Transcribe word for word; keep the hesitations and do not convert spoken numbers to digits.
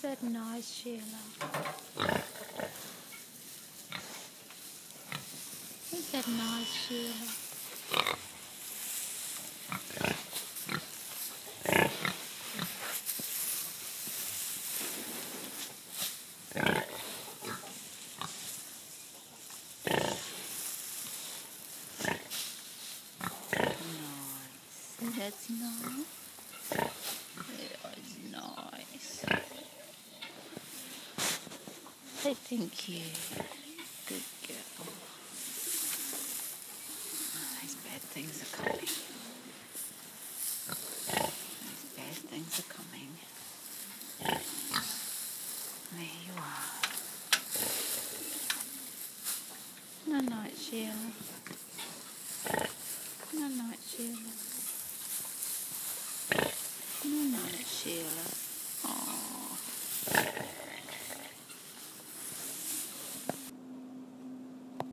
that nice, Sheila? Isn't that nice, Sheila? Nice. That's nice. That's nice. Say thank you. Good girl. Oh, these bad things are coming.